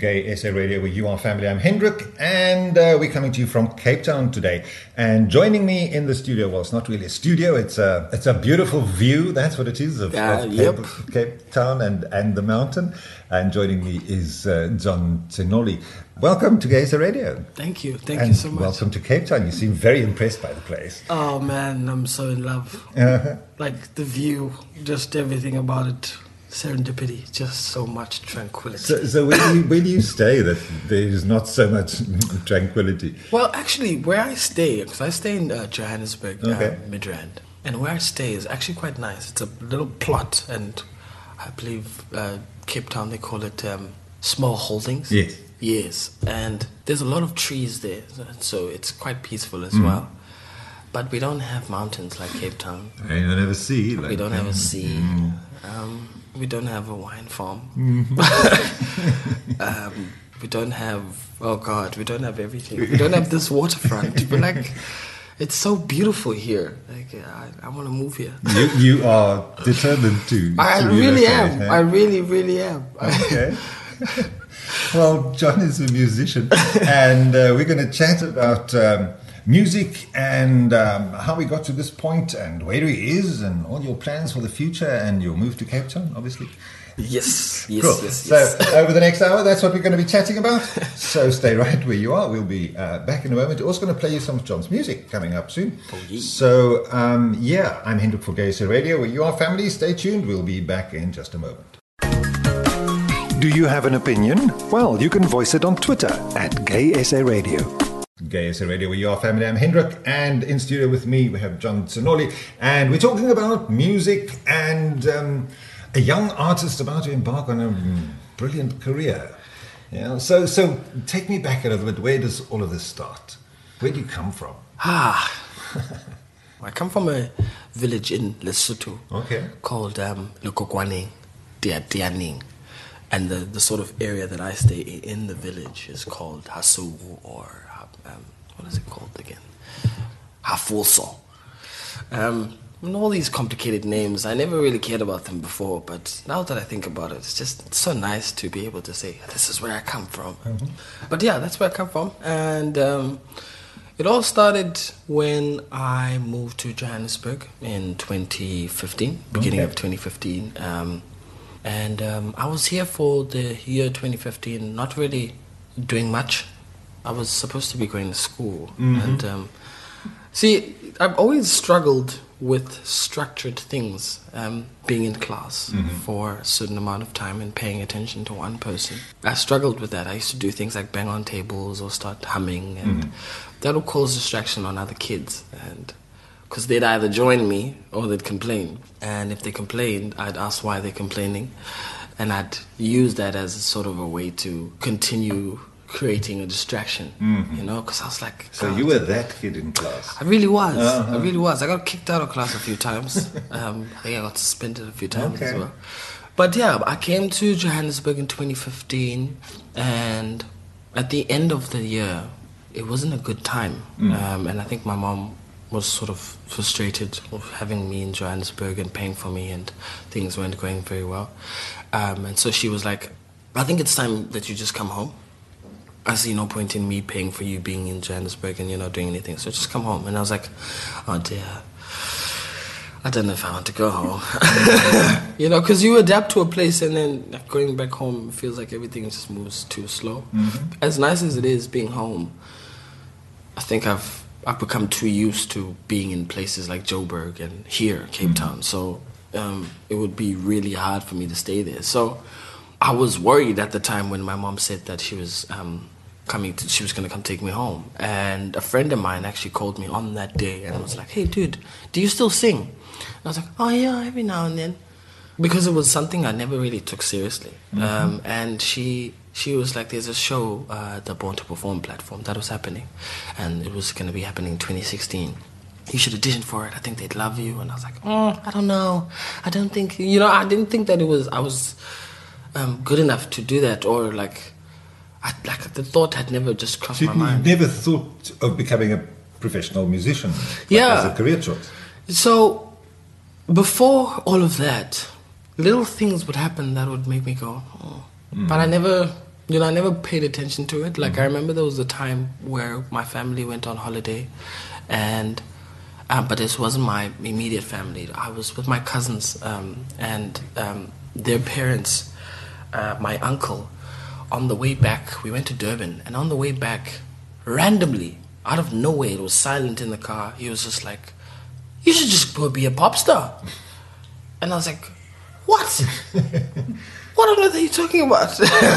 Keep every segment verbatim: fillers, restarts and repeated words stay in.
Gay S A Radio, where you are family. I'm Hendrik, and uh, we're coming to you from Cape Town today. And joining me in the studio, well, it's not really a studio, it's a it's a beautiful view, that's what it is, of, uh, of yep. Cape, Cape Town and, and the mountain. And joining me is uh, John Tsenoli. Welcome to Gay S A Radio. Thank you, thank and you so much. Welcome to Cape Town. You seem very impressed by the place. Oh man, I'm so in love. Uh-huh. Like the view, just everything about it. Serendipity, just so much tranquility. So, so where, do you, where do you stay that there's not so much tranquility? Well, actually, where I stay, because I stay in uh, Johannesburg, okay. uh, Midrand, and where I stay is actually quite nice. It's a little plot, and I believe uh, Cape Town, they call it um, small holdings. Yes. Yes, and there's a lot of trees there, so it's quite peaceful as mm. well. But we don't have mountains like Cape Town. And you don't have a sea. Like, we don't have a sea. Mm. Um, we don't have a wine farm. Mm-hmm. um, we don't have, oh God, we don't have everything. We don't have this waterfront. But like, it's so beautiful here. Like, I, I want to move here. You, you are determined to. I to really relocate, am. Huh? I really, really am. Okay. Well, John is a musician, and uh, we're going to chat about um, music and um, how we got to this point and where he is and all your plans for the future and your move to Cape Town, obviously. Yes, yes, cool. yes, so yes. over the next hour, that's what we're going to be chatting about. So stay right where you are. We'll be uh, back in a moment. We're also going to play you some of John's music coming up soon. Oh, yeah. So, um, yeah, I'm Hendrik for Gay S A Radio, where you are family. Stay tuned. We'll be back in just a moment. Do you have an opinion? Well, you can voice it on Twitter at Gay S A Radio. Gay S A Radio, where you are family. I'm Hendrik, and in studio with me we have John Tsenoli, and we're talking about music and um, a young artist about to embark on a brilliant career. Yeah. So, so take me back a little bit. Where does all of this start? Where do you come from? Ah, I come from a village in Lesotho. Okay. Called um, Lekokwaneng, Dianing. And the, the sort of area that I stay in, in the village is called Hasugu, or um, what is it called again? Hafuso. Um, and all these complicated names, I never really cared about them before, but now that I think about it, it's just it's so nice to be able to say, this is where I come from. Mm-hmm. But yeah, that's where I come from. And um, it all started when I moved to Johannesburg in twenty fifteen, beginning okay. of twenty fifteen. Um, And um, I was here for the year twenty fifteen, not really doing much. I was supposed to be going to school. Mm-hmm. And um, see, I've always struggled with structured things, um, being in class mm-hmm. for a certain amount of time and paying attention to one person. I struggled with that. I used to do things like bang on tables or start humming, and mm-hmm. that would cause distraction on other kids. And because they'd either join me or they'd complain. And if they complained, I'd ask why they're complaining. And I'd use that as a sort of a way to continue creating a distraction, mm-hmm. you know, because I was like... So you were that kid in class? I really was. Uh-huh. I really was. I got kicked out of class a few times. um, I think I got suspended a few times okay. as well. But yeah, I came to Johannesburg in twenty fifteen, and at the end of the year, it wasn't a good time. Mm. Um, and I think my mom was sort of frustrated of having me in Johannesburg and paying for me, and things weren't going very well. Um, and so she was like, I think it's time that you just come home. I see no point in me paying for you being in Johannesburg and you're not doing anything, so just come home. And I was like, oh dear, I don't know if I want to go home. You know, because you adapt to a place and then going back home feels like everything just moves too slow. Mm-hmm. As nice as it is being home, I think I've I've become too used to being in places like Joburg and here, Cape mm-hmm. Town. So um, it would be really hard for me to stay there. So I was worried at the time when my mom said that she was um, coming to, she was going to come take me home. And a friend of mine actually called me on that day and was like, hey, dude, do you still sing? And I was like, oh, yeah, every now and then. Because it was something I never really took seriously. Mm-hmm. Um, and she... She was like, there's a show, uh, the Born to Perform platform, that was happening. And it was going to be happening in twenty sixteen. You should audition for it. I think they'd love you. And I was like, oh, I don't know. I don't think, you know, I didn't think that it was, I was um, good enough to do that. Or like, I, like the thought had never just crossed so my mind. You never thought of becoming a professional musician like yeah. as a career choice? So before all of that, little things would happen that would make me go, oh. Mm. But I never, you know, I never paid attention to it. Like, mm-hmm. I remember there was a time where my family went on holiday, and um, but this wasn't my immediate family. I was with my cousins um, and um, their parents, uh, my uncle. On the way back, we went to Durban, and on the way back, randomly, out of nowhere, it was silent in the car. He was just like, "You should just go be a pop star." And I was like, "What? What on earth are you talking about?"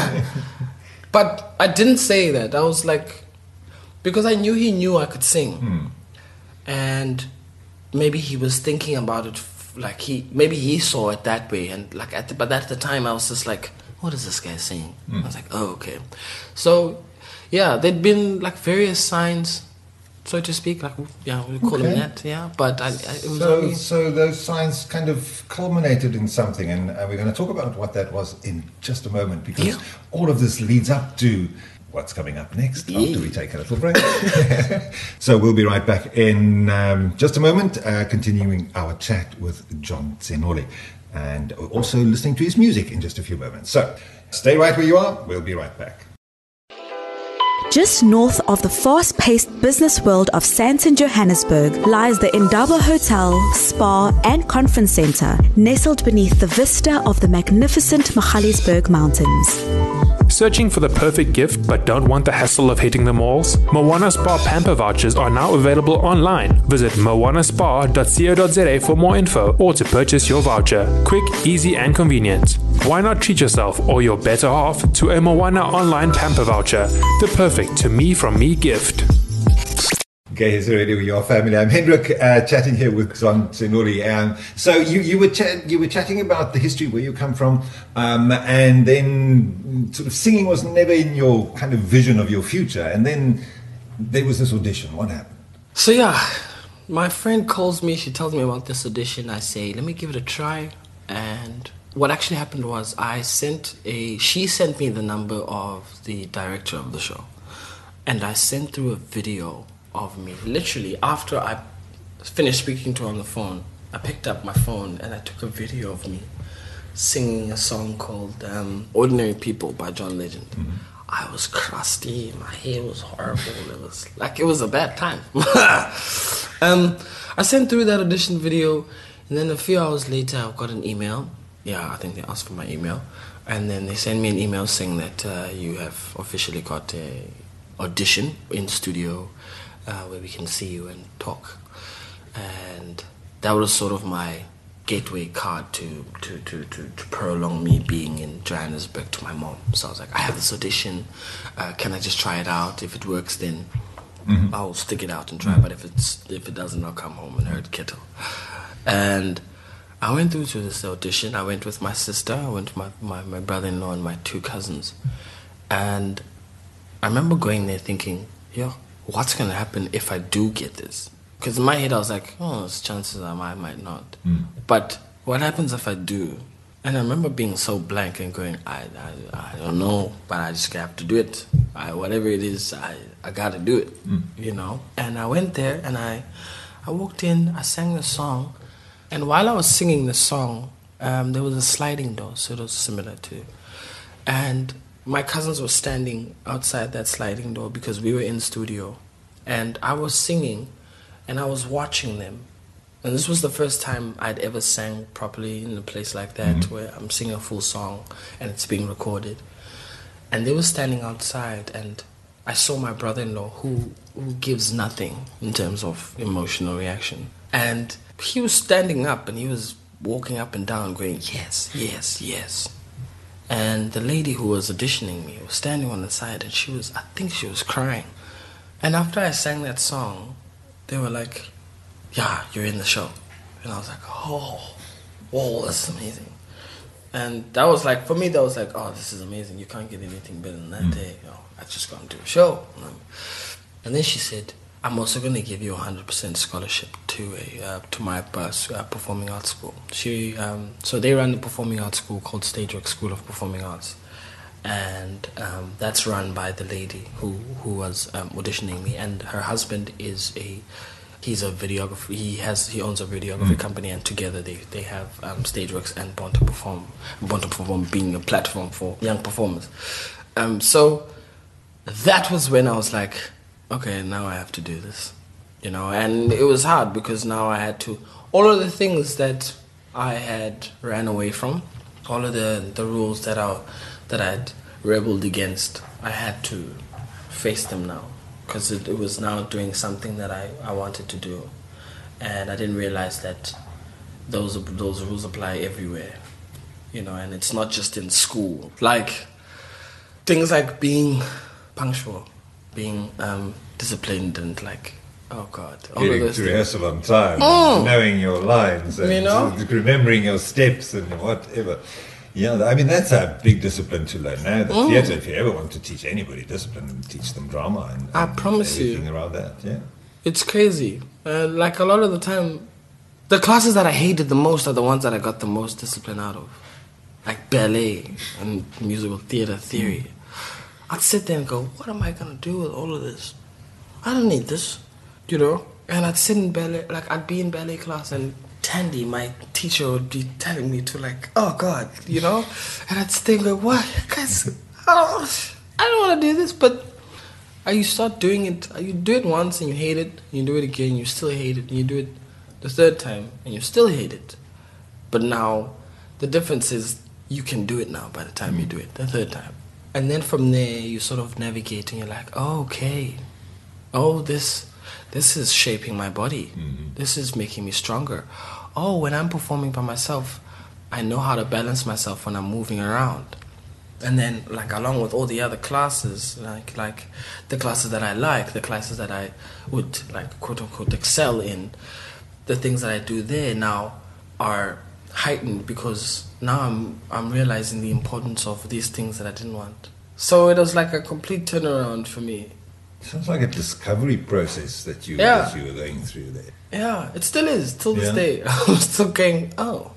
But I didn't say that. I was like, because I knew he knew I could sing. Hmm. And maybe he was thinking about it, like he, maybe he saw it that way. And like, at the, but at the time I was just like, what is this guy saying? Hmm. I was like, oh, okay. So, yeah, there'd been like various signs, so to speak, like, yeah, we call okay. them that, yeah. But I, I, it was so, only... so those signs kind of culminated in something, and uh, we're going to talk about what that was in just a moment, because yeah. all of this leads up to what's coming up next yeah. after we take a little break. So we'll be right back in um, just a moment, uh, continuing our chat with John Tsenoli, and also listening to his music in just a few moments. So stay right where you are. We'll be right back. Just north of the fast-paced business world of Sandton, Johannesburg, lies the Indaba Hotel, Spa and Conference Centre, nestled beneath the vista of the magnificent Magaliesberg Mountains. Searching for the perfect gift but don't want the hassle of hitting the malls? Moana Spa Pamper vouchers are now available online. Visit moana spa dot co dot za for more info or to purchase your voucher. Quick, easy and convenient. Why not treat yourself or your better half to a Moana online Pamper voucher? The perfect to me from me gift. Okay, so ready with your family. I'm Hendrik, uh, chatting here with John Tsenoli. Um, so you you were ch- you were chatting about the history, where you come from, um, and then sort of singing was never in your kind of vision of your future. And then there was this audition. What happened? So yeah, my friend calls me. She tells me about this audition. I say, let me give it a try. And what actually happened was, I sent a. She sent me the number of the director of the show, and I sent through a video of me. Literally, after I finished speaking to her on the phone, I picked up my phone and I took a video of me singing a song called um, Ordinary People by John Legend. Mm-hmm. I was crusty, my hair was horrible, it was like, it was a bad time. um, I sent through that audition video, and then a few hours later I got an email. Yeah, I think they asked for my email. And then they sent me an email saying that uh, you have officially got a audition in studio, Uh, where we can see you and talk. And that was sort of my gateway card to, to, to, to, to prolong me being in Johannesburg to my mom. So I was like, I have this audition, uh, can I just try it out? If it works, then mm-hmm. I'll stick it out and try, mm-hmm. but if it's if it doesn't, I'll come home and herd kettle. And I went through to this audition. I went with my sister, I went with my, my, my brother-in-law and my two cousins. And I remember going there thinking, yo, what's going to happen if I do get this? Because in my head I was like, oh, there's chances I might, might not. Mm. But what happens if I do? And I remember being so blank and going, I I, I don't know, but I just have to do it. I, whatever it is, I, I got to do it, mm. you know? And I went there and I, I walked in, I sang the song. And while I was singing the song, um, there was a sliding door, so it was similar to. And my cousins were standing outside that sliding door because we were in studio. And I was singing, and I was watching them. And this was the first time I'd ever sang properly in a place like that, mm-hmm. where I'm singing a full song, and it's being recorded. And they were standing outside, and I saw my brother-in-law, who, who gives nothing in terms of emotional reaction. And he was standing up, and he was walking up and down, going, yes, yes, yes. And the lady who was auditioning me was standing on the side, and she was, I think she was crying. And after I sang that song, they were like, yeah, you're in the show. And I was like, oh, whoa, that's amazing. And that was like, for me, that was like, oh, this is amazing. You can't get anything better than that mm. day. You know, I just got to do a show. And then she said, I'm also going to give you a one hundred percent scholarship to a uh, to my bus, uh, performing arts school. She um, so they run the performing arts school called Stageworks School of Performing Arts, and um, that's run by the lady who who was um, auditioning me, and her husband is a he's a videographer. He has he owns a videography mm. company, and together they they have um, Stageworks and Born to Perform. Born to Perform being a platform for young performers. Um, so that was when I was like, okay, now I have to do this, you know. And it was hard because now I had to, all of the things that I had ran away from, all of the, the rules that I that I'd rebelled against, I had to face them now, because it, it was now doing something that I, I wanted to do, and I didn't realize that those those rules apply everywhere, you know. And it's not just in school, like things like being punctual, being um, disciplined, and like, oh God, all Getting of those to things. rehearsal on time, Mm. knowing your lines, and You know? remembering your steps and whatever. Yeah, I mean, that's a big discipline to learn. Now, the Mm. theatre, if you ever want to teach anybody discipline, teach them drama and, I and promise you. everything around that, yeah. It's crazy. Uh, like a lot of the time, the classes that I hated the most are the ones that I got the most discipline out of. Like ballet and musical theatre theory. I'd sit there and go, what am I going to do with all of this? I don't need this, you know? And I'd sit in ballet, like I'd be in ballet class, and Tandy, my teacher, would be telling me to like, oh God, you know? And I'd think like, what? Guys, I don't, I don't want to do this, but you start doing it, you do it once and you hate it, you do it again, you still hate it, and you do it the third time and you still hate it. But now, the difference is you can do it now by the time you do it the third time. And then from there, you sort of navigate and you're like, oh, okay, oh, this... This is shaping my body. Mm-hmm. This is making me stronger. Oh, when I'm performing by myself, I know how to balance myself when I'm moving around. And then, like, along with all the other classes, like like the classes that I like, the classes that I would, like, quote-unquote, excel in, the things that I do there now are heightened because now I'm I'm realizing the importance of these things that I didn't want. So it was like a complete turnaround for me. Sounds like a discovery process that you, Yeah. that you were going through there. Yeah, it still is, till this Yeah. day. I'm still going, oh,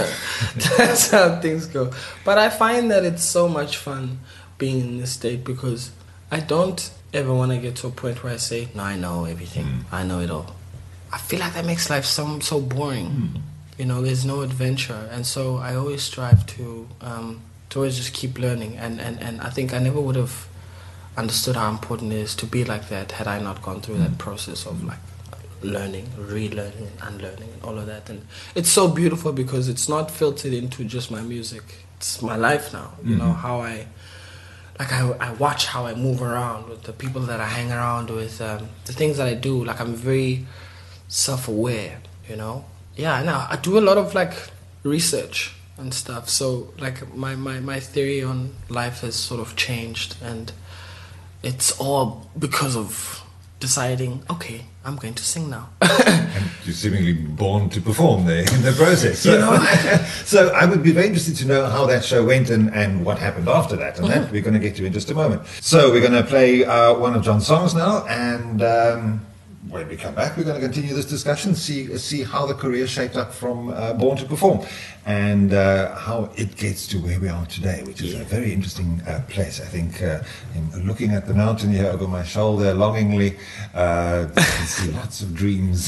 that's how things go. But I find that it's so much fun being in this state because I don't ever want to get to a point where I say, no, I know everything. Mm. I know it all. I feel like that makes life so, so boring. Mm. You know, there's no adventure. And so I always strive to, um, to always just keep learning. And, and, and I think I never would have understood how important it is to be like that had I not gone through that process of like learning, relearning, unlearning, and all of that. And it's so beautiful because it's not filtered into just my music. It's my life now. You know how I, like I, I watch how I move around with the people that I hang around with, um, the things that I do. Like I'm very self-aware. You know, yeah. Now I do a lot of like research and stuff. So like my my my theory on life has sort of changed and. It's all because of deciding, okay, I'm going to sing now. And you're seemingly born to perform there in the process. So, You know? so I would be very interested to know how that show went and, and what happened after that. And that we're going to get to in just a moment. So we're going to play uh, one of John's songs now. And um, when we come back, we're going to continue this discussion, see see how the career shaped up from uh, Born to Perform and uh, how it gets to where we are today, which is Yeah. a very interesting uh, place. I think uh, in looking at the mountain here over my shoulder longingly, uh, I can see lots of dreams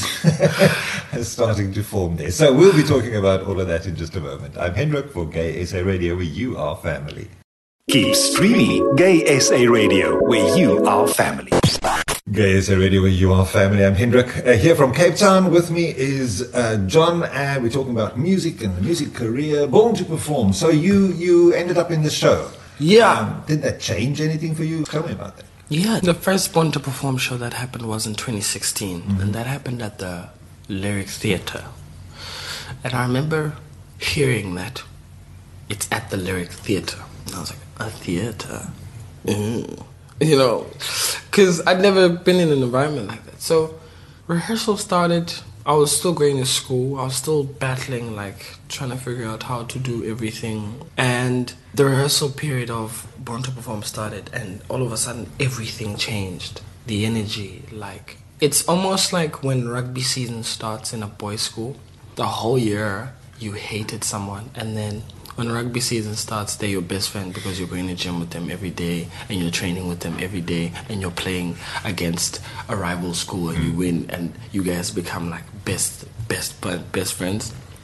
starting to form there. So we'll be talking about all of that in just a moment. I'm Hendrik for Gay S A Radio, where you are family. Keep streaming Gay S A Radio, where you are family. Gay S A Radio, where you are family. I'm Hendrik. Uh, here from Cape Town. With me is uh, John, and we're talking about music and the music career. Born to Perform. So you you ended up in the show. Yeah. Um, did that change anything for you? Tell me about that. Yeah, the first Born to Perform show that happened was in twenty sixteen, mm-hmm. and that happened at the Lyric Theatre. And I remember hearing that it's at the Lyric Theatre. And I was like, a theatre? Mm. You know, because I'd never been in an environment like that. So rehearsal started. I was still going to school. I was still battling, like, trying to figure out how to do everything. And the rehearsal period of Born to Perform started, and all of a sudden, everything changed. The energy, like... It's almost like when rugby season starts in a boys' school. The whole year, you hated someone, and then... When rugby season starts, they're your best friend because you're going to gym with them every day and you're training with them every day and you're playing against a rival school and you win and you guys become like best, best, best friends.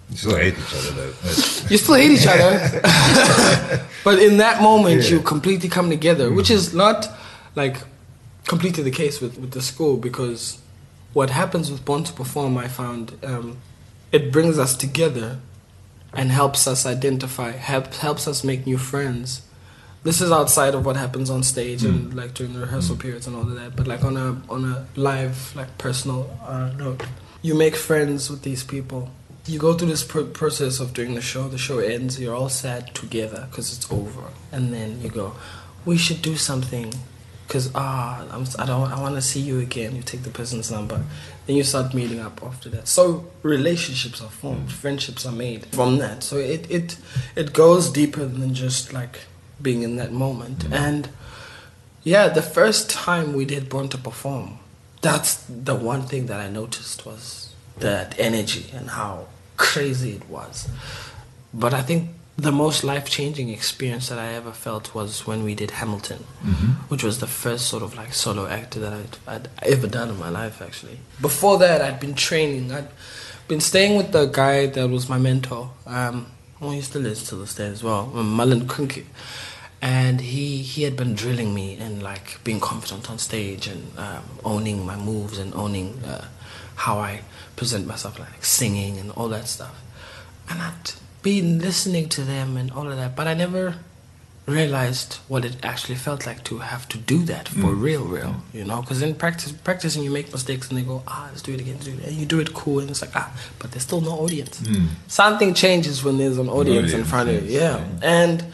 You still hate each other, though. You still hate each other. But in that moment, yeah. you completely come together, mm-hmm. which is not, like, completely the case with, with the school, because what happens with Born to Perform, I found, um, it brings us together and helps us identify, help, helps us make new friends. This is outside of what happens on stage mm. and like during the rehearsal mm. periods and all of that. But like on a on a live, like personal uh, note, you make friends with these people. You go through this pr- process of doing the show. The show ends. You're all sad together because it's over. And then you go, we should do something because ah, I'm, I don't. I want to see you again. You take the person's number. Then you start meeting up after that. So relationships are formed. Mm. Friendships are made from that. So it it it goes deeper than just like being in that moment. Mm-hmm. And yeah, the first time we did Born to Perform, that's the one thing that I noticed was that energy and how crazy it was. But I think the most life-changing experience that I ever felt was when we did Hamilton, mm-hmm. which was the first sort of like solo act that I'd, I'd ever done in my life, actually. Before that, I'd been training. I'd been staying with the guy that was my mentor. Um, well, he still is to this day as well, Mullen Kunke. And he, he had been drilling me in like being confident on stage and um, owning my moves and owning uh, how I present myself, like singing and all that stuff. And I'd been listening to them and all of that, but I never realized what it actually felt like to have to do that for mm. real, real, you know? Because in practice, practicing, you make mistakes and they go, ah, let's do it again, do it, and you do it cool, and it's like, ah, but there's still no audience. Mm. Something changes when there's an audience, audience in front of you, yeah. yeah. And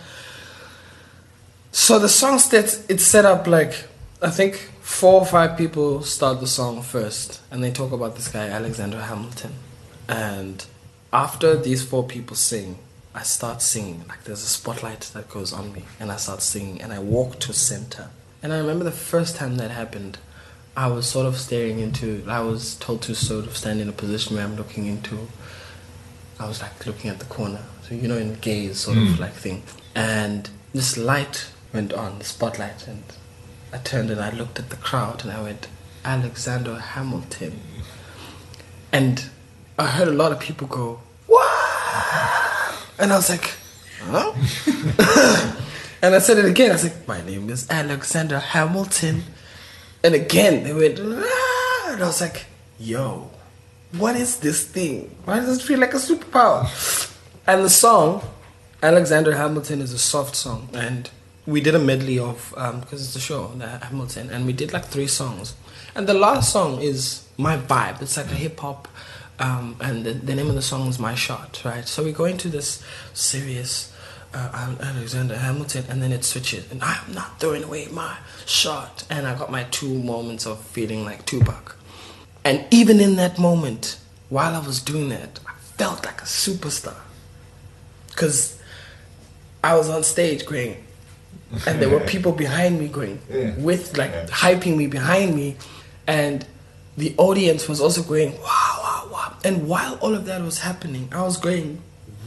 so the song starts, it's set up like, I think four or five people start the song first, and they talk about this guy, Alexander Hamilton. And after these four people sing, I start singing. Like there's a spotlight that goes on me, and I start singing, and I walk to center. And I remember the first time that happened, I was sort of staring into, I was told to sort of stand in a position where I'm looking into, I was like looking at the corner. So, you know, in gaze sort mm. of like thing. And this light went on, the spotlight, and I turned and I looked at the crowd and I went, Alexander Hamilton. And I heard a lot of people go, what? And I was like, huh? And I said it again. I was like, my name is Alexander Hamilton. And again, they went, ah! And I was like, yo, what is this thing? Why does it feel like a superpower? And the song, Alexander Hamilton, is a soft song. And we did a medley of, um, because it's a show, the Hamilton, and we did like three songs. And the last song is my vibe. It's like a hip hop, um, and the, the name of the song is My Shot, right? So we go into this serious uh, Alexander Hamilton, and then it switches, and I'm not throwing away my shot. And I got my two moments of feeling like Tupac. And even in that moment, while I was doing that, I felt like a superstar. Because I was on stage going, and there were people behind me going, yeah. with like yeah. hyping me behind me, and the audience was also going, wow, wow, wow. And while all of that was happening, I was going,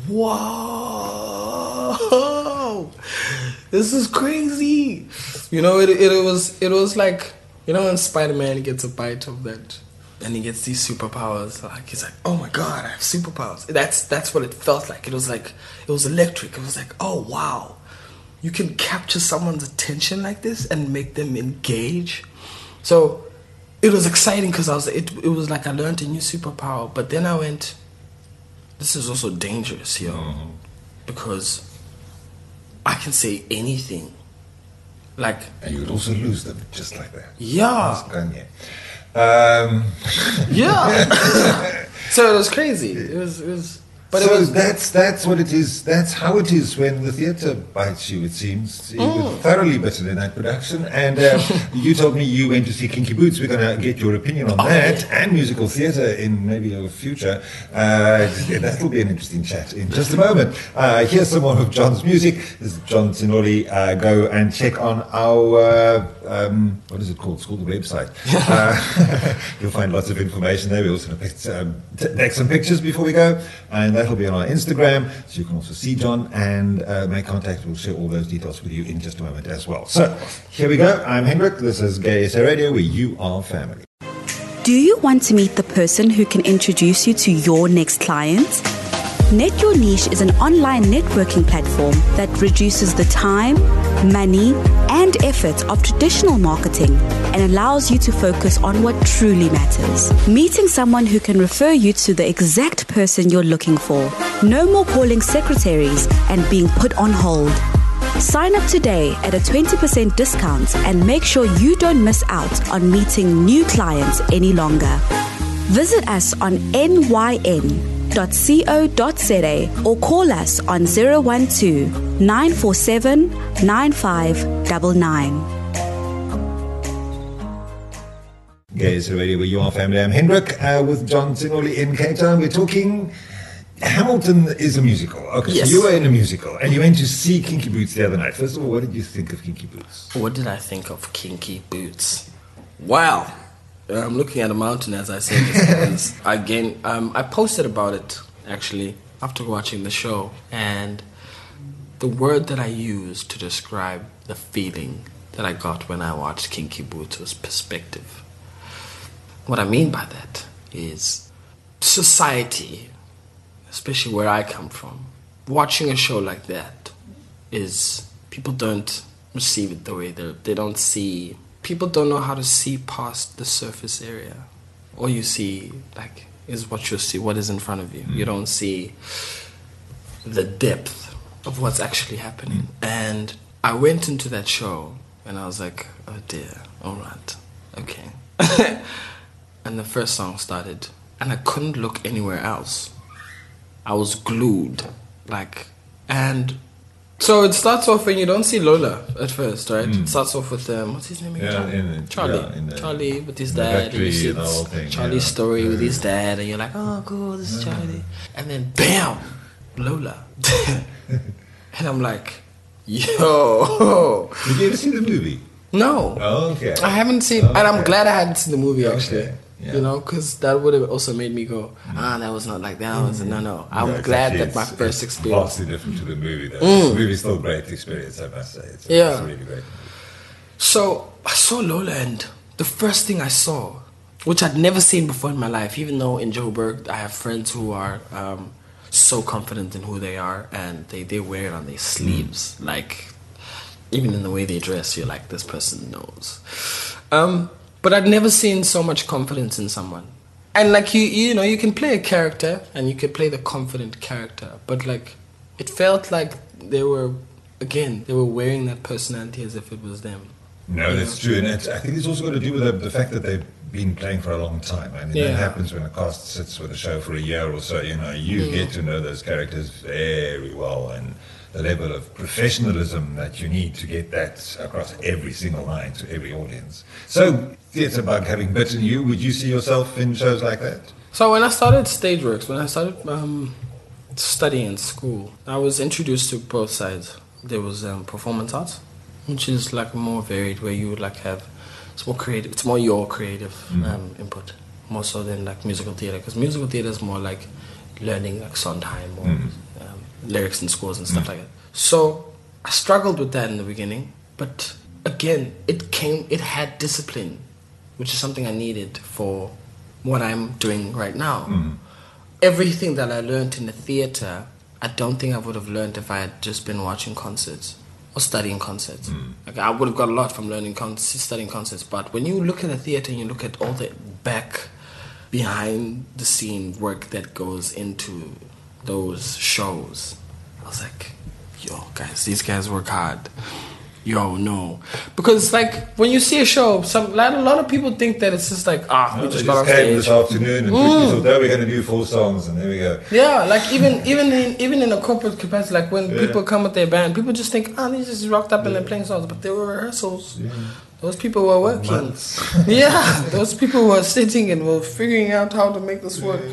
whoa, this is crazy. You know, it it was it was like, you know, when Spider-Man gets a bite of that, and he gets these superpowers, like he's like, oh my god, I have superpowers. That's that's what it felt like. It was like, it was electric. It was like, oh wow. You can capture someone's attention like this and make them engage. So it was exciting because I was. It, it was like I learned a new superpower. But then I went, this is also dangerous here, mm-hmm. because I can say anything. Like, and you would also lose them just like that. Yeah. Um. Yeah. So it was crazy. It was. It was. But so it was, that's that's what it is. That's how it is when the theatre bites you. It seems you mm. were thoroughly bitten in that production. And uh, you told me you went to see Kinky Boots. We're going to get your opinion on oh, that yeah. and musical theatre in maybe a future. Uh, that'll be an interesting chat in just a moment. Uh, here's some more of John's music. This is John Tsinoli. Uh, go and check on our uh, um, what is it called? It's called the website. Uh, you'll find lots of information there. We also um, take some pictures before we go, and that'll be on our Instagram, so you can also see John and uh, make contact. We'll share all those details with you in just a moment as well. So, here we go. I'm Hendrik. This is Gay S A Radio, where you are family. Do you want to meet the person who can introduce you to your next client? Net Your Niche is an online networking platform that reduces the time, money, and effort of traditional marketing and allows you to focus on what truly matters. Meeting someone who can refer you to the exact person you're looking for. No more calling secretaries and being put on hold. Sign up today at a twenty percent discount and make sure you don't miss out on meeting new clients any longer. Visit us on N Y N dot co dot za or call us on zero one two, nine four seven, nine five nine nine. Gaze Radio, where you are family. I'm Hendrik uh, with John Sinoli in Cape Town. We're talking Hamilton is a musical. Okay, Yes. so you were in a musical and you went to see Kinky Boots the other night. First of all, what did you think of Kinky Boots? What did I think of Kinky Boots? Wow. I'm looking at a mountain as I say this because again, um, I posted about it actually after watching the show, and the word that I used to describe the feeling that I got when I watched Kinky Boots was perspective. What I mean by that is society, especially where I come from, watching a show like that is people don't receive it the way they they don't see. People don't know how to see past the surface area. All you see, like, is what you see, what is in front of you. Mm. You don't see the depth of what's actually happening. Mm. And I went into that show and I was like, oh dear, all right, okay. And the first song started and I couldn't look anywhere else. I was glued, like, and so it starts off when you don't see Lola at first, right? Mm. It starts off with um, what's his name again? Yeah, Charlie. in the- Charlie. yeah, in the- Charlie with his in the dad. And factory you see and the this whole thing, Charlie's yeah. story Yeah. with his dad, and you're like, oh, cool, this is Charlie. And then bam, Lola. And I'm like, yo. Did you ever see the movie? No. Oh, okay. I haven't seen, and I'm Okay. glad I hadn't seen the movie actually. Okay, yeah. You know, because that would have also made me go, ah, that was not like that. Was no, no. I'm Yeah, glad exactly. that my It's- first it's experience. vastly different to the movie, though. The movie's still a great experience, I must say. It's, Yeah. it's a really great movie. So I saw Lola, and the first thing I saw, which I'd never seen before in my life, even though in Joburg I have friends who are um, so confident in who they are, and they, they wear it on their sleeves. Like, even in the way they dress, you're like, this person knows. Um, but I'd never seen so much confidence in someone. And like, you you know, you can play a character, and you can play the confident character, but like, it felt like they were, again, they were wearing that personality as if it was them. No, that's true. And it's, I think it's also got to do with the, the fact that they've been playing for a long time. I mean, Yeah. that happens when a cast sits with a show for a year or so. You know, you get to know those characters very well, and the level of professionalism that you need to get that across every single line to every audience. So, Theatre Bug having bitten you, would you see yourself in shows like that? So when I started Stageworks, when I started um, studying in school, I was introduced to both sides. There was um, performance arts, which is like more varied, where you would like have, it's more creative, it's more your creative um, input, more so than like musical theatre, because musical theatre is more like learning like Sondheim or um, lyrics in schools and stuff like that. So I struggled with that in the beginning, but again, it came, it had discipline, which is something I needed for what I'm doing right now. Mm. Everything that I learned in the theatre, I don't think I would have learned if I had just been watching concerts or studying concerts. Mm. Like, I would have got a lot from learning con- studying concerts, but when you look at a theatre and you look at all the back, behind the scene work that goes into those shows, I was like, yo, guys, these guys work hard. Yo, no. Because, like, when you see a show, some like, a lot of people think that it's just like, ah, we They just got off came this stage. afternoon and quickly thought, oh, we're going to do four songs, and there we go. Yeah, like, even even in even in a corporate capacity, like, when Yeah. people come with their band, people just think, ah, they just rocked up and they're playing songs. But there were rehearsals. Those people were working. Yeah, those people were sitting and were figuring out how to make this work.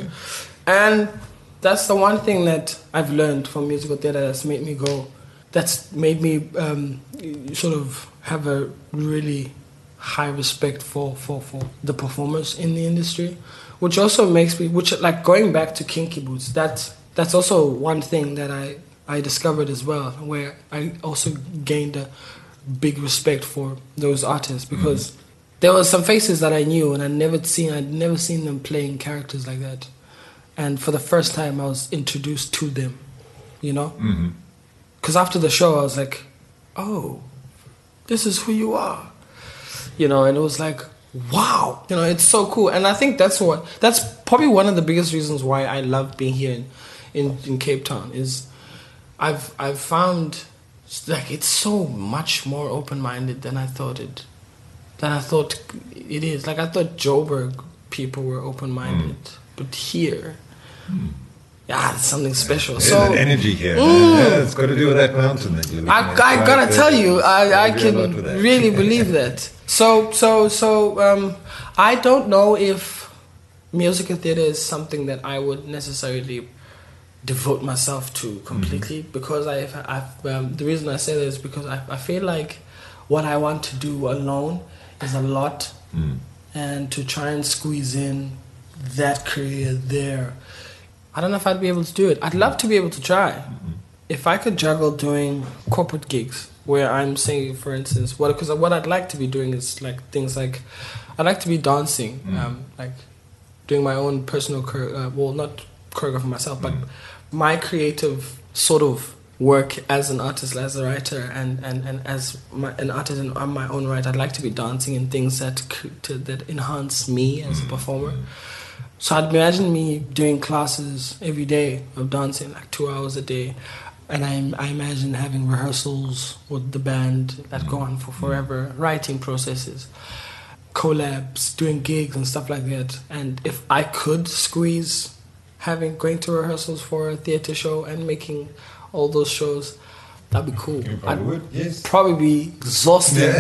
And that's the one thing that I've learned from musical theatre that's made me go, that's made me um, sort of have a really high respect for, for, for the performers in the industry, which also makes me, which like going back to Kinky Boots, that's, that's also one thing that I, I discovered as well, where I also gained a big respect for those artists, because mm-hmm. there were some faces that I knew and I'd never seen, I'd never seen them playing characters like that. and for the first time I was introduced to them, you know? Mm-hmm. Because after the show I was like, oh, this is who you are, you know, and it was like, wow, you know, it's so cool. And I think that's what, that's probably one of the biggest reasons why I love being here in, in, in Cape Town is I've, I've found like it's so much more open-minded than I thought it, than I thought it is. Like I thought Joburg people were open-minded, mm. but here, mm. yeah, it's something special. There's so an energy here. Mm, yeah, it's got to do with that mountain that you're looking I, at. I right gotta there. tell you, I, I agree a lot can with that. really believe that. So, so, so, um, I don't know if music and theater is something that I would necessarily devote myself to completely, mm-hmm. because I've, I've um, the reason I say that is because I, I feel like what I want to do alone is a lot, mm. and to try and squeeze in that career there, I don't know if I'd be able to do it. I'd love to be able to try. Mm-hmm. If I could juggle doing corporate gigs where I'm singing, for instance, what because what I'd like to be doing is like things like I'd like to be dancing, mm. um, like doing my own personal, uh, well, not choreograph myself, but mm. my creative sort of work as an artist, as a writer, and, and, and as my, an artist in, on my own right. I'd like to be dancing in things that to, that enhance me as a performer. So I'd imagine me doing classes every day of dancing, like two hours a day. And I, I imagine having rehearsals with the band that go on for forever, writing processes, collabs, doing gigs and stuff like that. And if I could squeeze having going to rehearsals for a theater show and making all those shows, that'd be cool. You probably I'd would, yes. probably be exhausted,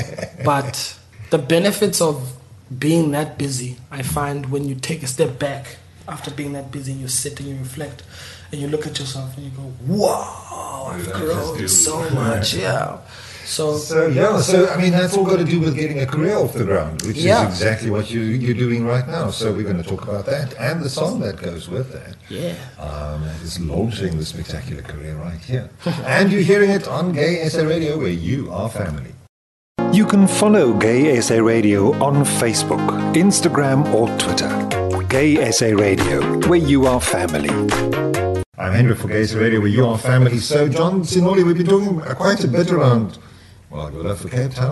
but the benefits of being that busy, I find when you take a step back after being that busy and you sit and you reflect and you look at yourself and you go, wow, I've Yeah, grown that's so much, yeah. So, So yeah, so I mean that's all got to do with getting a career off the ground, which Yeah. is exactly what you you're doing right now. So we're going to talk about that and the song that goes with that. yeah. Um, that is launching the spectacular career right here, and you're hearing it on Gay S A Radio, where you are family. You can follow Gay S A Radio on Facebook, Instagram, or Twitter. Gay S A Radio, where you are family. I'm Henry for Gay S A Radio, where you are family. So, John Sinoli, we've been talking quite a bit around, well, your love for Cape Town,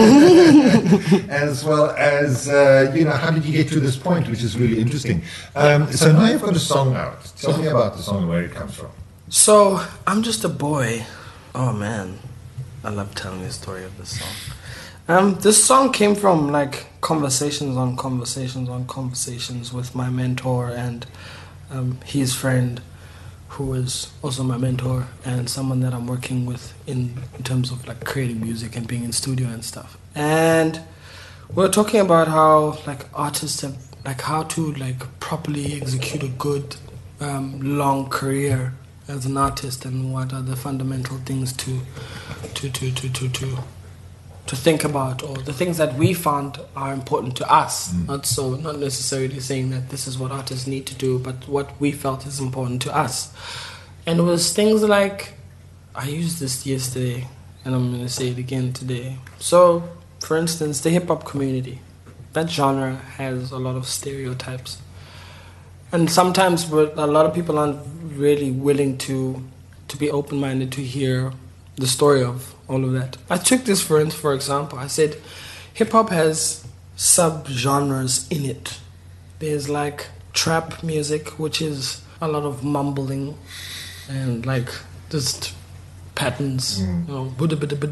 as well as, uh, you know, how did you get to this point, which is really interesting. Um, so now you've got a song out. Tell me about the song and where it comes from. So, I'm just a boy. Oh, man. I love telling the story of this song. Um, this song came from, like, conversations on conversations on conversations with my mentor and um, his friend, who is also my mentor and someone that I'm working with in, in terms of like creating music and being in studio and stuff. And we're talking about how like artists have like how to like properly execute a good um, long career as an artist and what are the fundamental things to to to to to to, to think about, or the things that we found are important to us. Mm. Not so not necessarily saying that this is what artists need to do, but what we felt is important to us. And it was things like, I used this yesterday and I'm going to say it again today. So, for instance, the hip-hop community, that genre has a lot of stereotypes. And sometimes a lot of people aren't really willing to to be open-minded to hear the story of all of that. I took this for for example. I said hip-hop has sub-genres in it. There's like trap music, which is a lot of mumbling and like just patterns, mm. you know,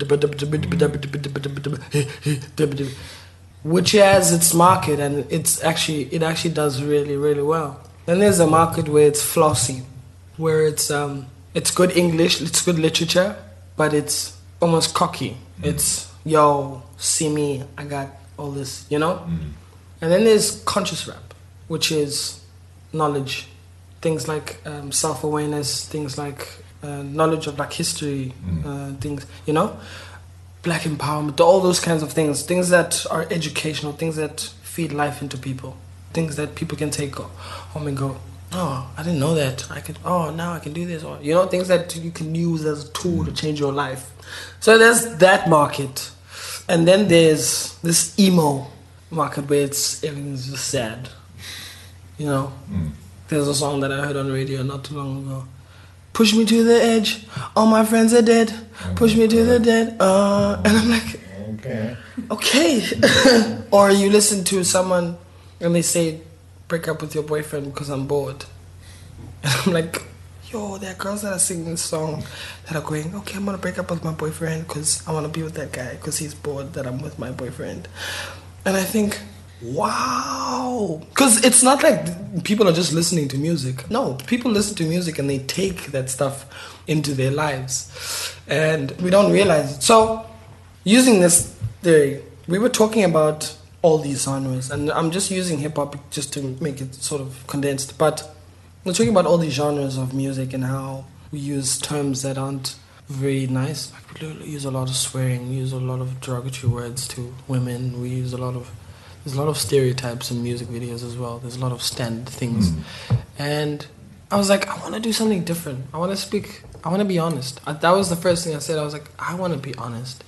which has its market and it's actually it actually does really really well. Then there's a market where it's flossy, where it's um it's good English, it's good literature, but it's almost cocky. Mm. It's yo, see me, I got all this, you know. Mm. And then there's conscious rap, which is knowledge, things like um, self-awareness, things like uh, knowledge of like history, mm. uh, things, you know, black empowerment, all those kinds of things, things that are educational, things that feed life into people, things that people can take home and go, oh, I didn't know that. I could, oh, now I can do this, or you know, things that you can use as a tool to change your life. So there's that market, and then there's this emo market where it's everything's just sad, you know. Mm. There's a song that I heard on radio not too long ago. Push me to the edge, all my friends are dead. Push me to the dead, uh, and I'm like, okay, okay. Or you listen to someone and they say, break up with your boyfriend because I'm bored. And I'm like, yo, there are girls that are singing this song that are going, okay, I'm gonna break up with my boyfriend because I want to be with that guy because he's bored that I'm with my boyfriend. And I think, wow, because it's not like people are just listening to music. No, people listen to music and they take that stuff into their lives, and we don't realize it. So using this theory, we were talking about all these genres, and I'm just using hip-hop just to make it sort of condensed, but we're talking about all these genres of music and how we use terms that aren't very nice. Like we use a lot of swearing, we use a lot of derogatory words to women, we use a lot of There's a lot of stereotypes in music videos as well. There's a lot of standard things. Mm. And I was like, I want to do something different. I want to speak, I want to be honest. I, that was the first thing I said. I was like, I want to be honest.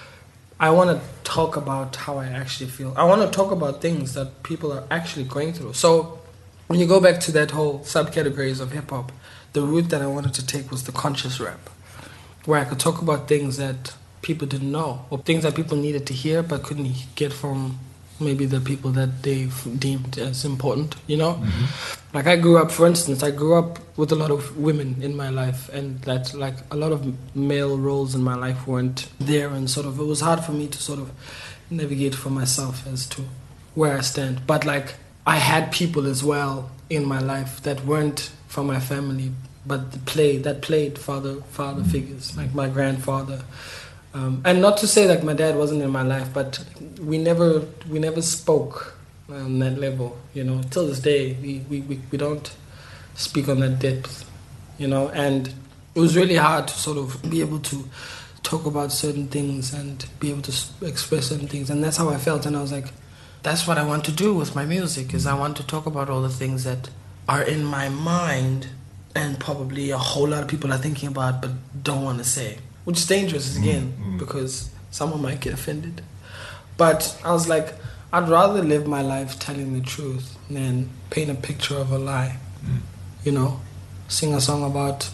I want to talk about how I actually feel. I want to talk about things that people are actually going through. So when you go back to that whole subcategories of hip-hop, the route that I wanted to take was the conscious rap, where I could talk about things that people didn't know, or things that people needed to hear but couldn't get from maybe the people that they deemed as important, you know? Mm-hmm. Like I grew up, for instance, I grew up with a lot of women in my life, and that like a lot of male roles in my life weren't there, and sort of it was hard for me to sort of navigate for myself as to where I stand. But like I had people as well in my life that weren't from my family, but played that played father father figures, like my grandfather. Um, and not to say that my dad wasn't in my life, but we never we never spoke on that level, you know. Till this day, we, we, we, we don't speak on that depth, you know. And it was really hard to sort of be able to talk about certain things and be able to express certain things. And that's how I felt. And I was like, that's what I want to do with my music, is I want to talk about all the things that are in my mind and probably a whole lot of people are thinking about but don't want to say. Which is dangerous again, mm-hmm. because someone might get offended. But I was like, I'd rather live my life telling the truth than paint a picture of a lie. Mm. You know, sing a song about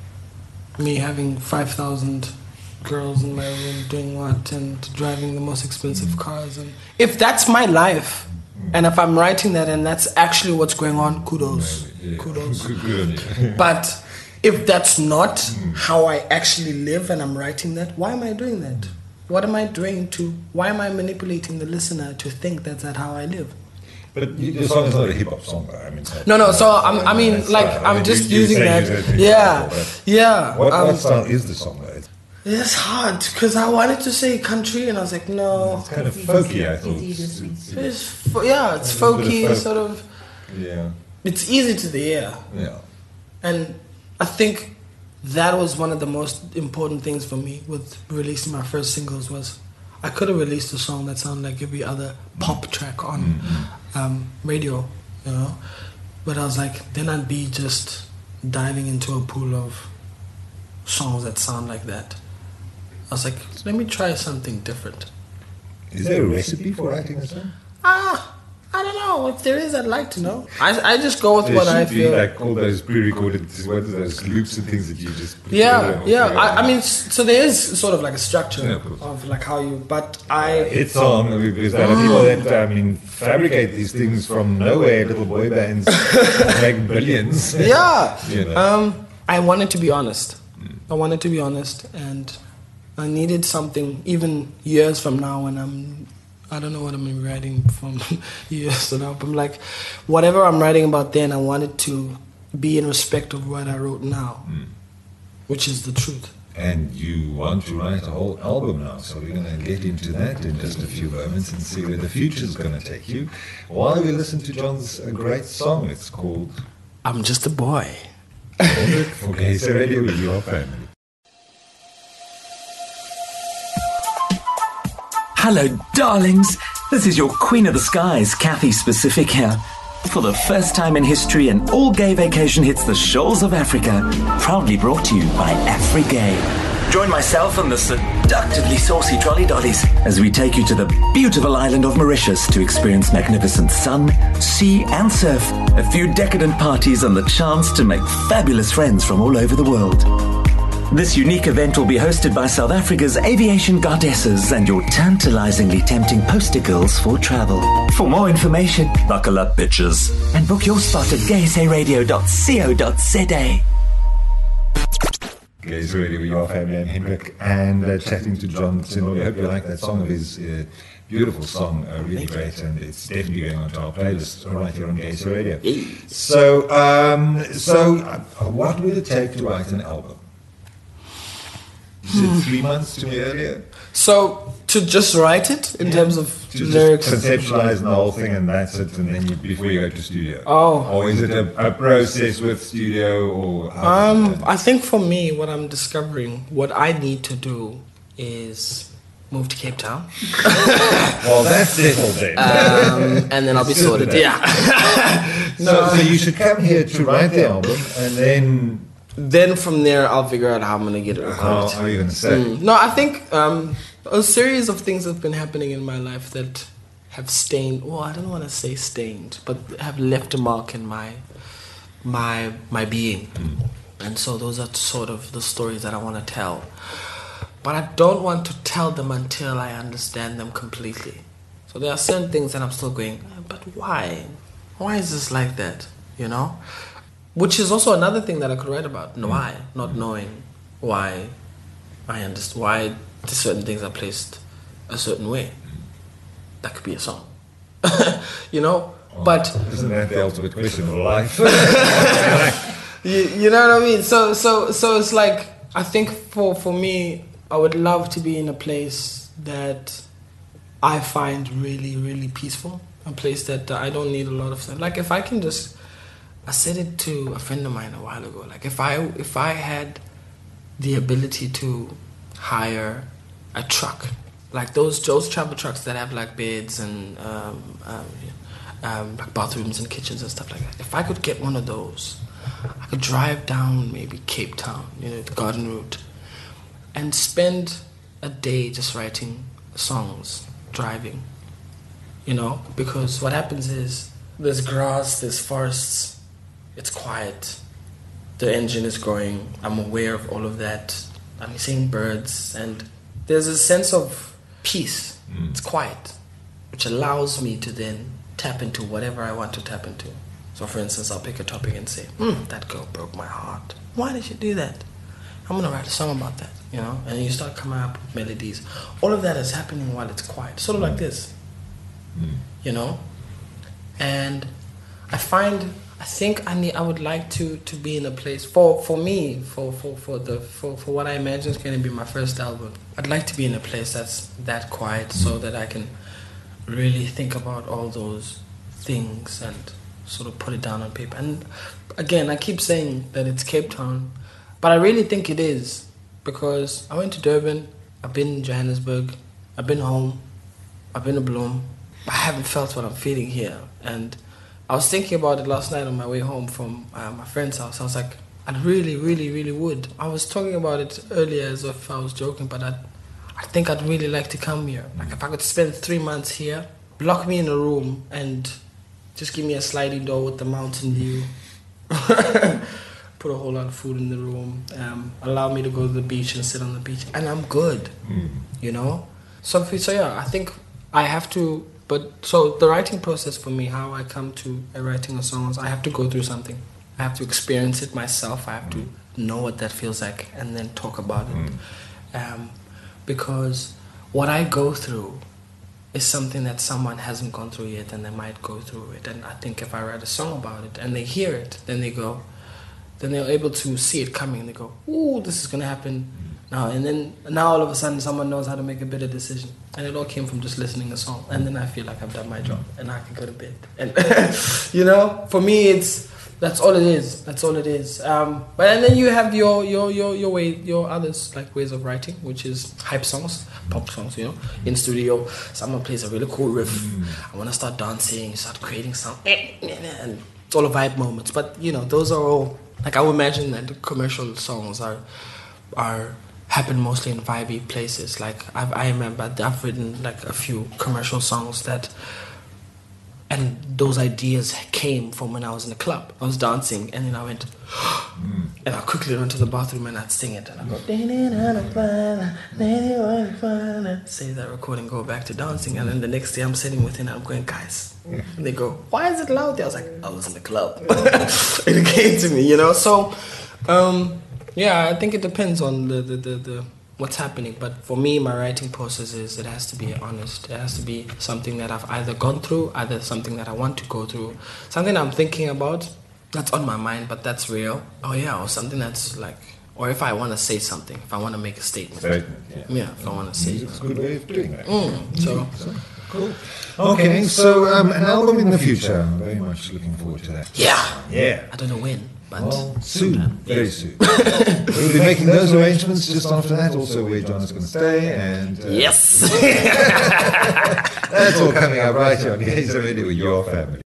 me having five thousand girls in my room doing what and driving the most expensive mm. cars. And if that's my life, mm. and if I'm writing that and that's actually what's going on, kudos. Yeah. Kudos. Good. But if that's not mm. how I actually live and I'm writing that, why am I doing that? What am I doing to, why am I manipulating the listener to think that's that how I live? But your song is not a hip-hop song, though. I mean, no, no, so I'm, I mean, like, style. I'm I mean, just you, using that. Yeah, yeah. What, um, what style is the song, though? It's hard, because I wanted to say country, and I was like, no. It's kind of folky, I thought. It's, it's, it's, yeah, it's folky, sort of. Yeah. It's easy to the ear. Yeah. And I think that was one of the most important things for me with releasing my first singles was I could have released a song that sounded like every other pop track on mm-hmm. um, radio, you know. But I was like, then I'd be just diving into a pool of songs that sound like that. I was like, let me try something different. Is there a recipe for writing a song? Ah. I don't know. If there is, I'd like to know. I, I just go with there what I feel. Like all those pre-recorded, what are those loops and things that you just... Yeah, yeah. I, I mean, so there is sort of like a structure yeah, of, of like how you... But I... Uh, it's on, because there are people that, I mean, fabricate these things from nowhere, little boy bands, make billions. Yeah. You know. um, I wanted to be honest. Mm. I wanted to be honest, and I needed something, even years from now when I'm... I don't know what I'm writing from years and up. I'm like, whatever I'm writing about then, I want it to be in respect of what I wrote now, mm. which is the truth. And you want to write a whole album now, so we're going to get into that in just a few moments and see where the future's going to take you. While we listen to John's a great song, it's called... I'm Just a Boy. For K S A Radio with your family. Hello, darlings. This is your Queen of the Skies, Kathy Specific here. For the first time in history, an all-gay vacation hits the shores of Africa. Proudly brought to you by AfriGay. Join myself and the... seductively saucy trolley dollies as we take you to the beautiful island of Mauritius to experience magnificent sun, sea and surf, a few decadent parties and the chance to make fabulous friends from all over the world. This unique event will be hosted by South Africa's aviation goddesses and your tantalizingly tempting poster girls for travel. For more information, buckle up, bitches, and book your spot at gay s a radio dot co dot z a. Gay S A Radio with your family. I'm Hendrik, and uh, chatting to John Sinoli. I hope you like that song of his. Uh, beautiful song, uh, really great, and it's definitely going onto our playlist right here on Gay S A Radio. So, um, so uh, what would it take to write an album? You said three months to me earlier. So to just write it in yeah. terms of to lyrics, just conceptualize the whole thing, and that's it. And then you, before you go to studio. Oh, or is it a, a process with studio? Or um, I think for me, what I'm discovering, what I need to do is move to Cape Town. Well, that's settled then. Um, and then I'll be sorted. Yeah. no. so, so you should come here to write the album, and then. Then from there, I'll figure out how I'm going to get it recorded. How are you going to say? Mm. No, I think um, a series of things have been happening in my life that have stained. Well, I don't want to say stained, but have left a mark in my my my being. Mm. And so those are sort of the stories that I want to tell. But I don't want to tell them until I understand them completely. So there are certain things that I'm still going, but why? Why is this like that? You know? Which is also another thing that I could write about. Why? Not knowing why I understand why certain things are placed a certain way. That could be a song. You know? Oh, but isn't that the ultimate question of life? you, you know what I mean? So so so it's like, I think for, for me, I would love to be in a place that I find really, really peaceful. A place that I don't need a lot of stuff. Like if I can just I said it to a friend of mine a while ago. Like if I if I had the ability to hire a truck, like those those travel trucks that have like beds and um, um, um, like bathrooms and kitchens and stuff like that. If I could get one of those, I could drive down maybe Cape Town, you know, the Garden Route, and spend a day just writing songs, driving. You know, because what happens is there's grass, there's forests. It's quiet. The engine is going. I'm aware of all of that. I'm seeing birds, and there's a sense of peace. Mm. It's quiet, which allows me to then tap into whatever I want to tap into. So, for instance, I'll pick a topic and say, mm, that girl broke my heart. Why did she do that? I'm gonna write a song about that, you know. And you start coming up with melodies. All of that is happening while it's quiet, sort of like this, mm. you know. And I find. I think I need. I would like to, to be in a place for, for me for, for, for the for, for what I imagine is going to be my first album. I'd like to be in a place that's that quiet so that I can really think about all those things and sort of put it down on paper. And again, I keep saying that it's Cape Town, but I really think it is because I went to Durban, I've been in Johannesburg, I've been home, I've been to Bloem. I haven't felt what I'm feeling here, and I was thinking about it last night on my way home from uh, my friend's house. I was like, I really, really, really would. I was talking about it earlier as if I was joking, but I'd, I think I'd really like to come here. Like if I could spend three months here, lock me in a room and just give me a sliding door with the mountain view. Put a whole lot of food in the room. Um, allow me to go to the beach and sit on the beach. And I'm good, mm. you know? So, so yeah, I think I have to... But so the writing process for me, how I come to uh, writing a song is I have to go through something. I have to experience it myself. I have mm. to know what that feels like and then talk about it. Mm. Um, because what I go through is something that someone hasn't gone through yet and they might go through it. And I think if I write a song about it and they hear it, then they go, then they're able to see it coming and they go, ooh, this is going to happen. Now and then, now all of a sudden someone knows how to make a better decision, and it all came from just listening to a song. And then I feel like I've done my job, and I can go to bed. And you know, for me, it's that's all it is. That's all it is. Um, but and then you have your your your your way, your others like ways of writing, which is hype songs, pop songs. You know, in studio, someone plays a really cool riff. I want to start dancing. You start creating some, and it's all a vibe moments. But you know, those are all like I would imagine that the commercial songs are are. happen mostly in vibey places. Like I've, I remember I've written like a few commercial songs that, and those ideas came from when I was in the club. I was dancing, and then I went, mm. and I quickly went to the bathroom and I'd sing it, and I go, say that recording, go back to dancing, and then the next day I'm sitting with it and I'm going, guys, yeah. And they go, why is it loud there? I was like, I was in the club. It came to me, you know. So, um, yeah, I think it depends on the, the, the, the what's happening. But for me, my writing process is it has to be honest. It has to be something that I've either gone through, either something that I want to go through, something I'm thinking about that's on my mind, but that's real. Oh yeah, or something that's like, or if I want to say something, if I want to make a statement. Statement, yeah. Yeah, if I want to say it's a good way of doing that. Mm, so, cool. Okay, so um, an album in the future. I'm very much looking forward to that. Yeah. Yeah. I don't know when. But well, soon, very soon. We'll be making those arrangements just after that, also where John is going to stay. And uh, yes! That's all coming up right here on Gays Radio with your family.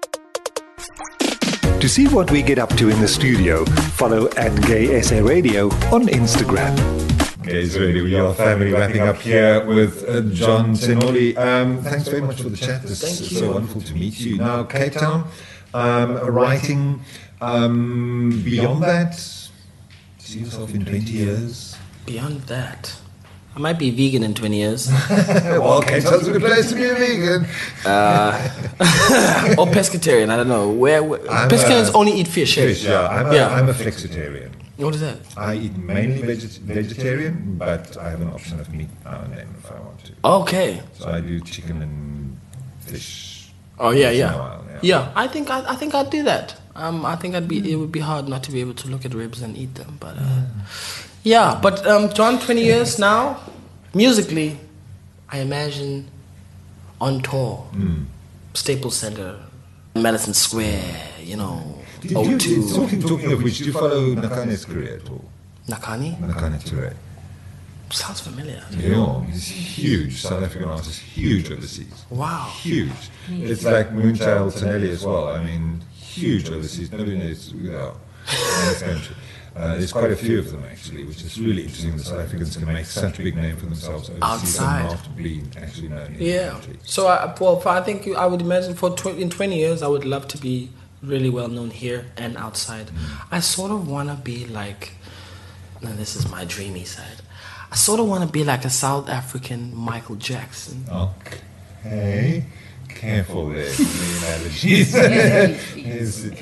To see what we get up to in the studio, follow at Gay S A Radio on Instagram. Gays Radio with your family, wrapping up here with uh, John Senoli. Um, thanks very much for the chat. It's Thank you. so wonderful to meet you. Now, Cape Town, um, writing... Um, beyond that, see yourself in twenty years? Beyond that, I might be vegan in twenty years. Well, Cape Town's a good place to be a vegan. Uh, or pescatarian, I don't know. Where, where Pescatarians a, only eat fish. Fish, yeah. I'm a, yeah. I'm a flexitarian. What is that? I eat mainly veget- vegetarian, but I have an option of meat now and then if I want to. Okay. So I do chicken and fish. Oh yeah, yeah. While, yeah. Yeah, I think I, I think I'd do that. Um, I think I'd be. It would be hard not to be able to look at ribs and eat them. But uh, yeah, but um, John, twenty years now, musically, I imagine on tour, mm. Staples Center, Madison Square, you know, Did O you, two. talking, talking of which, do you follow Nakane's career at all? Nakani? Nakane Ture. Sounds familiar. Yeah, he's huge. South African artist, huge overseas. Wow. Huge. It's like Moonchild Tonelli as well. I mean, huge overseas. Nobody knows who they are in this country. Uh, there's quite a few of them actually, which is really interesting that South Africans can make such a big name for themselves overseas Outside. and after being actually known in Yeah. the country. So, I, well, for, I think I would imagine for tw- in twenty years, I would love to be really well known here and outside. Mm. I sort of want to be like, now this is my dreamy side. I sort of want to be like a South African Michael Jackson. Okay. Careful there with the analogies.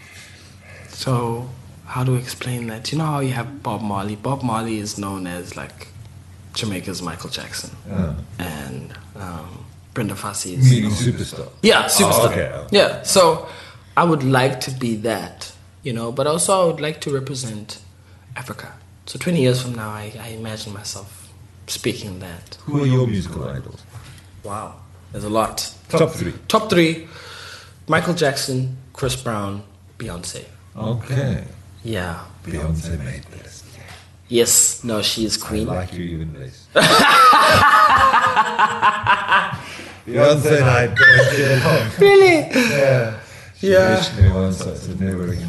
So, how to explain that? You know how you have Bob Marley? Bob Marley is known as like Jamaica's Michael Jackson. Oh. And um, Brenda Fassie is... Meaning superstar. Yeah, superstar. Oh, okay. Yeah, so I would like to be that, you know, but also I would like to represent Africa. So twenty years from now, I, I imagine myself speaking that. Who are your musical idols? Wow, there's a lot. Top three. Top three, Michael Jackson, Chris Brown, Beyonce. Okay. Yeah. Beyonce made this. Yes, no, she is queen. I like you even less. Beyonce and I don't get along. Really? Yeah. She Yeah. wished me once, I said never again.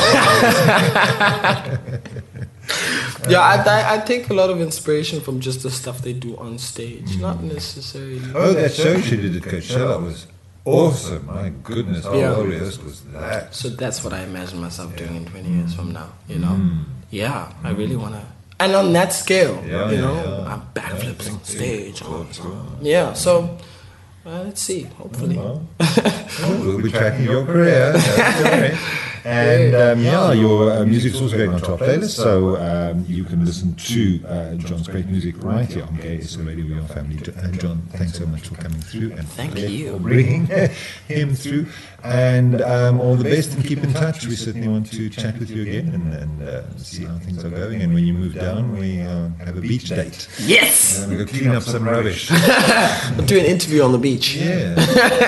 Yeah, I, I I take a lot of inspiration from just the stuff they do on stage, mm. not necessarily. Oh, that show she did at Coachella was awesome. My goodness, how Yeah. well rehearsed was that? So that's what I imagine myself yeah. doing in twenty years from now. You know, Mm. yeah, I really want to. And on that scale, Yeah, you yeah, know, yeah. I'm backflips Yeah, on stage. of course, of course. Yeah, so uh, let's see. Hopefully, Well, we'll be tracking your career. That's great. And um, yeah, your uh, music's also going on top playlist, so um, you can listen to uh, John's great music right here on Gay S A Radio with your family. Uh, John, thanks so much for coming through and Thank for you. bringing him through. And um, all the best, and keep in touch. We certainly want to chat with you again and, and uh, see how things are going. And when you move down, we uh, have a beach date. yes, And we go clean up some rubbish. we'll do an interview on the beach. Yeah.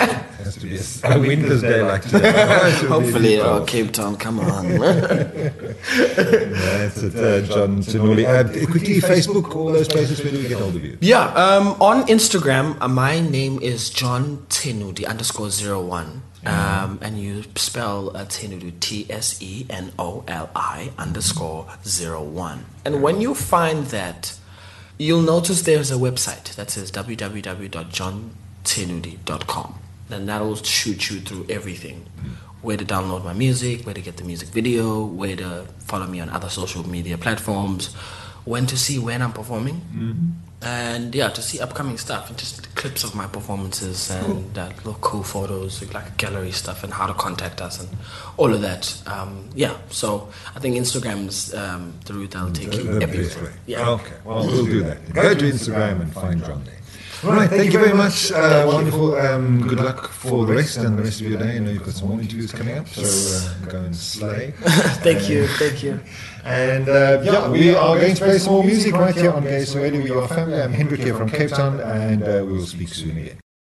has to be a, a winter's day like today. Hopefully, oh, Cape Town, come on. That's it, uh, John Tsenuli. Uh, quickly, Facebook, all those places, where do we get hold of you? Yeah, um, on Instagram, uh, my name is John Tsenuli underscore zero one. Um, and you spell uh, Tsenuli, T S E N O L I underscore zero one. And when you find that, you'll notice there's a website that says w w w dot john tsenuli dot com. Then that'll shoot you through everything. Where to download my music, where to get the music video, where to follow me on other social media platforms, when to see when I'm performing. Mm-hmm. And yeah, to see upcoming stuff and just clips of my performances and cool. uh, little cool photos, like gallery stuff, and how to contact us and all of that. Um, yeah, so I think Instagram's um, the route that'll take the, you the everywhere. Yeah. Okay, well, we'll do that. Go to Instagram and find John there. All right, thank you very much. Uh, wonderful. Um, good luck for the rest and the rest of your day. I know you've got some more interviews coming up, so uh, go and slay. Thank uh, you, thank you. And uh, yeah, we are going to play some more music right here on Gay S A Radio. We are family. I'm Hendrik here from Cape Town, and uh, we will speak soon again.